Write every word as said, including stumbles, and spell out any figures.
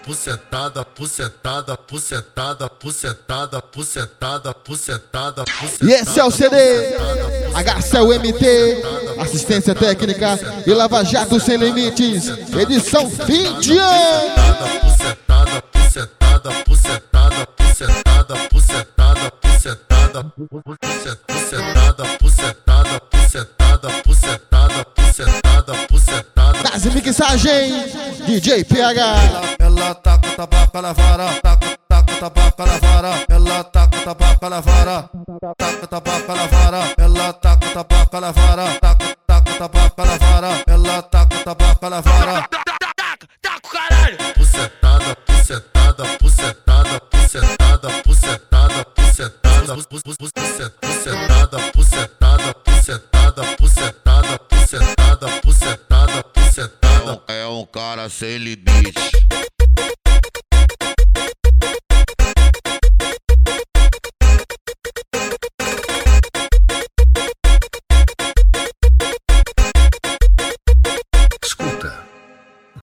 pucetada, pucetada, pucetada, pucetada, pucetada, pucetada, pucetada. E esse é o C D H C L M T, assistência técnica e Lava Jato Sem Limites, edição fim de ano. Pucetada, pucetada, pucetada, pucetada, pucetada, pucetada, pucetada, pucetada, pucetada, pucetada, pucetada, pucetada. Das mixagens, D J P H. Ela taca tabaco na vara, taca, taca tabaco na vara. Ela taca tabaco na vara, taca tabaco na vara. Ela taca tabaco na vara, taca, taca tabaco na vara. Ela taca tabaco na vara. Taca, taca o caralho! Pucetada, pucetada, pucetada, pucetada, pucetada, pucetada,